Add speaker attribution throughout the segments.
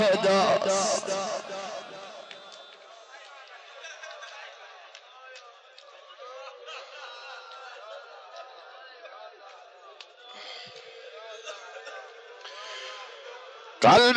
Speaker 1: صداست. قلب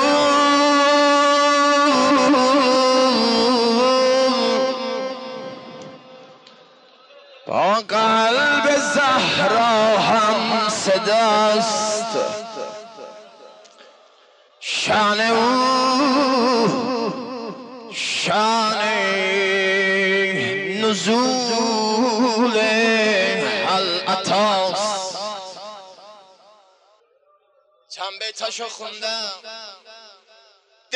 Speaker 1: با قلب زهرا هم صداست. شان او شان نزول العطاست. چند بیتاشو خوندم. دل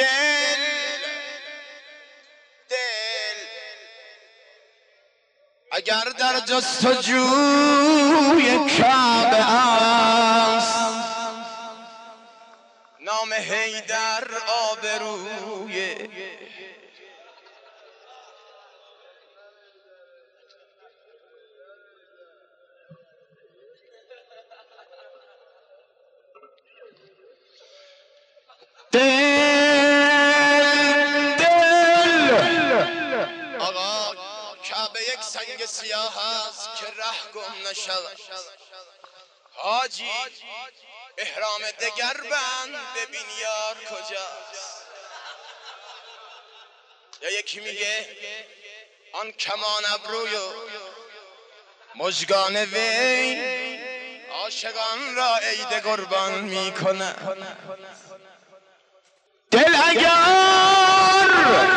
Speaker 1: اگر در جستجوی کعبه است، نام حیدر آبروی آقا کعبه یک سنگ سیاه است که ره گم نشود. حاجی احرام دگر بند، ببین یار کجاست. یا یکی میگه آن کمان ابروی و مژگان وی عاشقان را عید قربان میکنه. دل اگر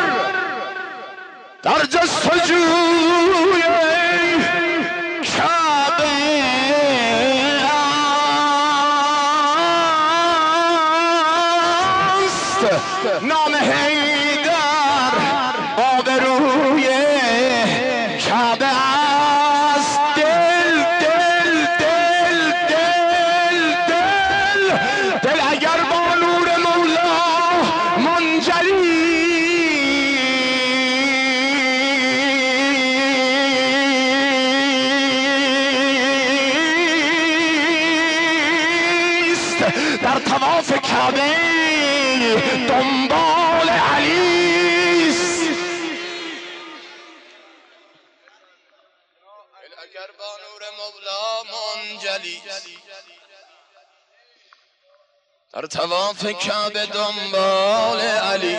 Speaker 1: در جستجوی کعبه است، نام حیدر آبروی کعبه است. دل دل دل دل دل دل اگر با نور مولا منجلی در طواف کعبه دنبال علیست. اگر با نور مولا منجلی در طواف کعبه دنبال علی.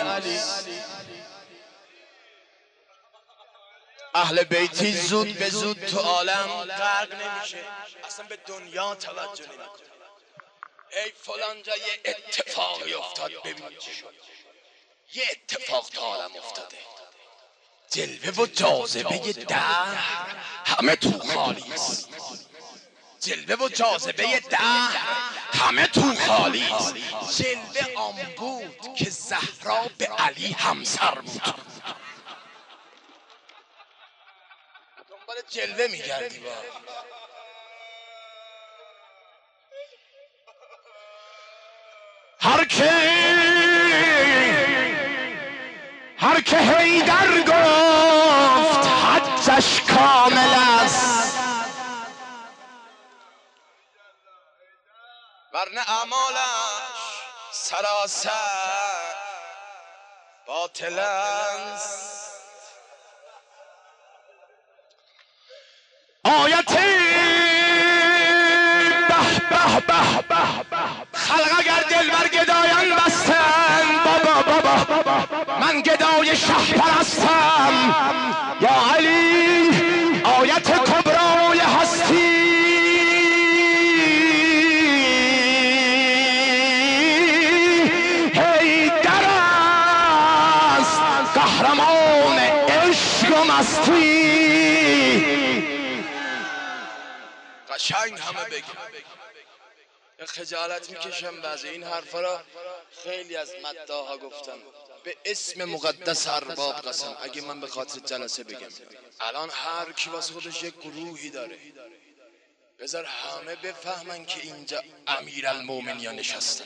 Speaker 1: اهل بیتی زود به زود تو عالم غرق نمیشه، اصلا به دنیا توجه نمیکنه. ای فلان جا یه اتفاقی افتاد، ببین چی شد. یه اتفاق تو عالم افتاده، جلوه و جاذبه دهر همه تو خالی است. جلوه و جاذبه دهر همه تو خالی است. جلوه آن بود که زهرا به علی همسر بود. دنبال جلوه میگردی با هر که حیدر گفت حجش کامل است، ورنه اعمالش سراسر باطل است. آیت خلق اگر دل بر گدایان بستن، بابا من گدای شه پرستم. یا علی آیت کبرای هستی، حیدر است قهرمان عشق و مستی. قشنگ همه بگیم. خجالت میکشم بعضی این حرفا را خیلی از مداحا گفتن به اسم مقدس ارباب قسم. اگه من به خاطر جلسه بگم الان هر کی واسه خودش یک گروهی داره، بذار همه بفهمن که اینجا امیرالمومنین نشسته.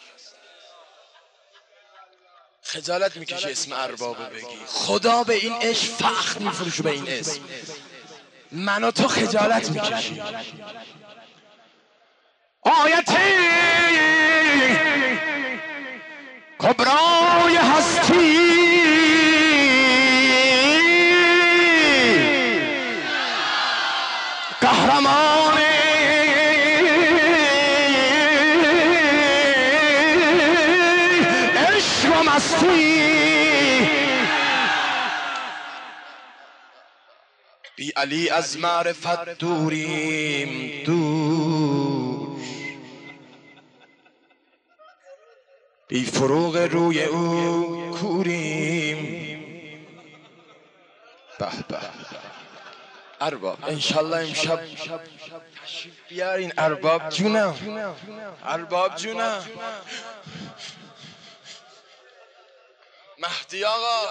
Speaker 1: خجالت میکشه اسم ارباب بگی. خدا به این عشق فخر میفروشه، به این اسم. من و تو خجالت میکشی. آیت کبرای هستی قهرمان عشق و مستی بی علی از معرفت دوریم دور بی فروغ روی او کوریم به به ارباب انشالله امشب تشریف بیارین ارباب جونم ارباب جونم مهدی آقا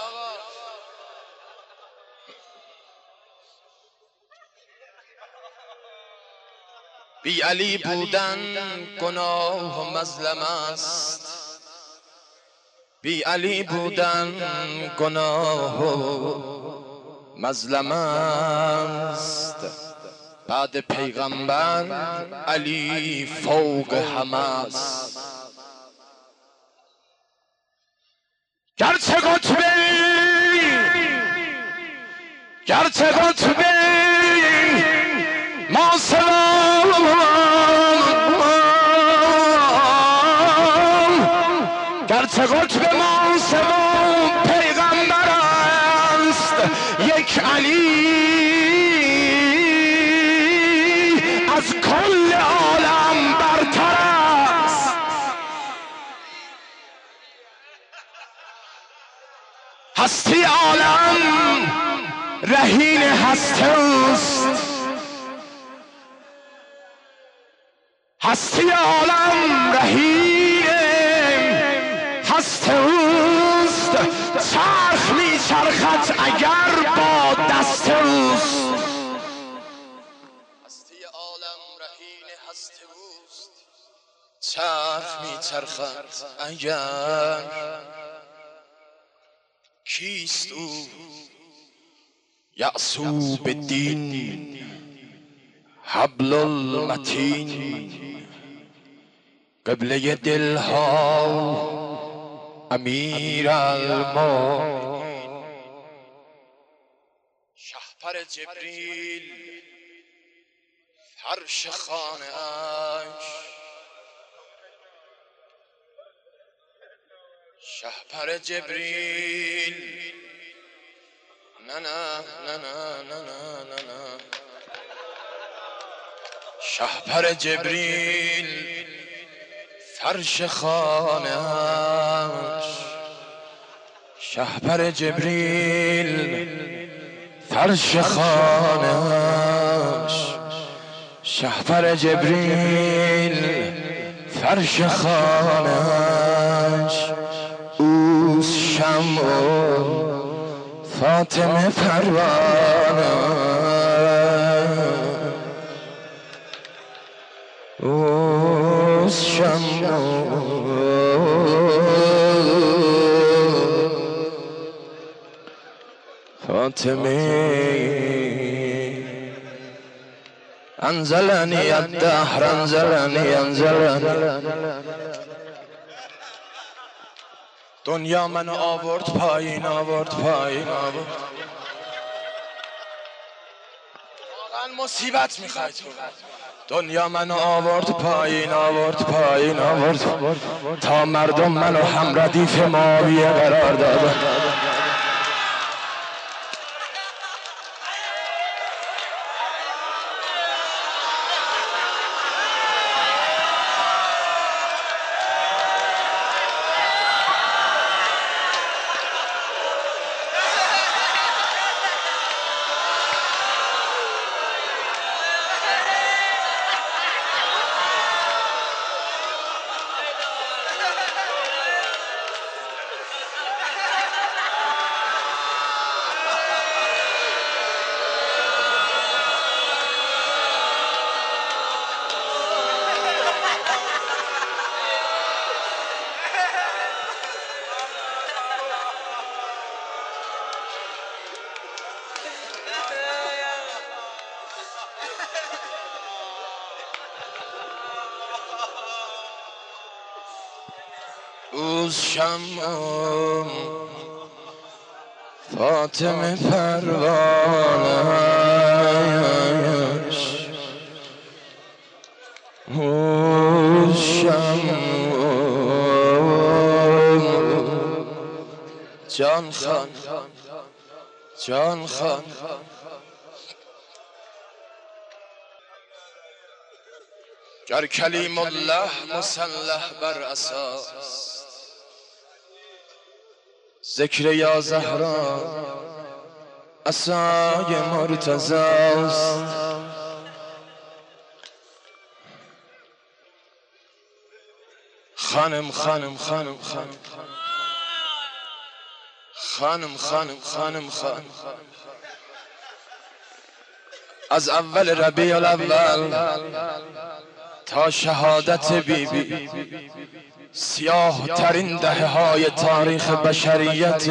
Speaker 1: بی علی بودن گناه و مظلم است بی علی بودن گناه و مظلم است بعد پیغمبر علی فوق همه است گرچه قطبی ما گرچه قطب ما سوم پیغمبر است یک علی از کل عالم برتر است هستی عالم رهین هسته اوست هستی عالم رهین هسته اوست چرخ می چرخد اگر با دست اوست هستی عالم رهین هسته اوست چرخ می چرخد اگر کیست او یعصوب الدین حبل المتین قبله دلها امیر المؤمنین شهپر جبریل فرش خانه اش شهپر جبریل نه نه نه نه نه نه نه شهپر جبریل فرش خانه‌اش شهپر جبریل فرش خانه‌اش شهپر جبریل فرش خانه‌اش اوست شمع و فاطمه پروانه اوست شمع فاطمه انزلنی الدهر انزلنی دنیا منو آورد پایین واقعا مصیبت میخوای تو دنیا منو آورد پایین تا مردم منو هم ردیف معاویه قرار دادن روز شمع فاطمه پروانه‌اش روز شمع جان خان جان خان گر کلیم الله مسلح بر اساس ذکر یا زهرا عصای مرتضاست خانم خانم خانم خانم خانم خانم خانم خانم از اول ربیع الاول تا شهادت بیبی سیاه ترین دهه های تاریخ بشریت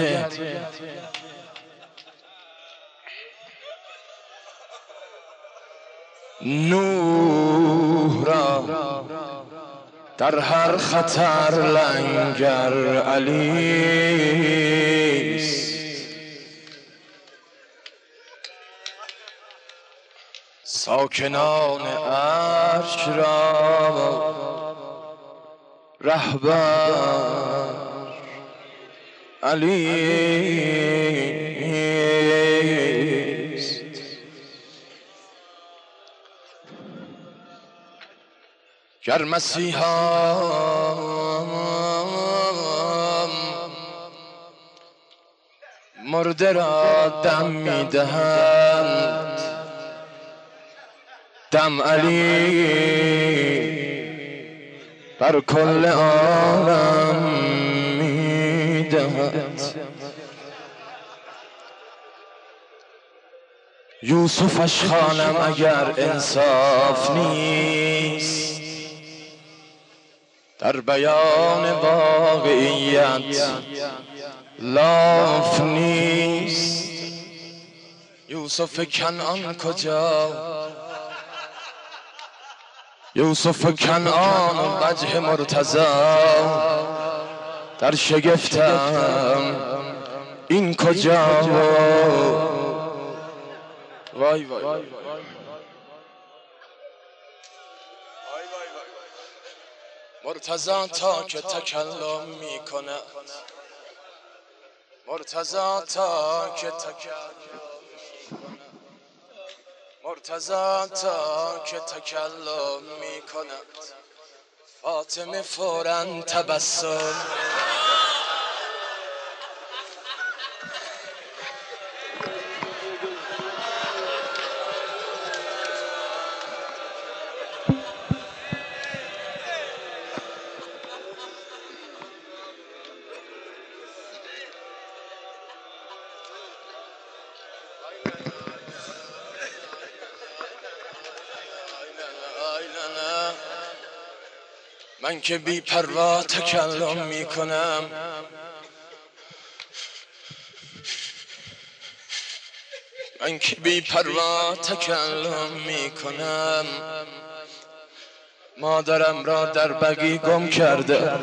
Speaker 1: نوح را در هر خطر لنگر علیست ساکنان عرش را رهبر علیست گر مسیحا مرده را دم میدهند دم علی بر کل عالم میدهد یوسفش خانم اگر انصاف نیست در بیان واقعیت لاف نیست یوسف کنعان کجا یوسف کنعان و وجه مرتضی در شگفتم این کجا وای وای مرتضی تا که تکلم میکنه مرتضی تا که مرتضی تا که تکلم میکند فاطمه فوراً تبسم من که بی پروا تکلم میکنم من که بی پروا تکلم میکنم مادرم را در بقیع گم کرده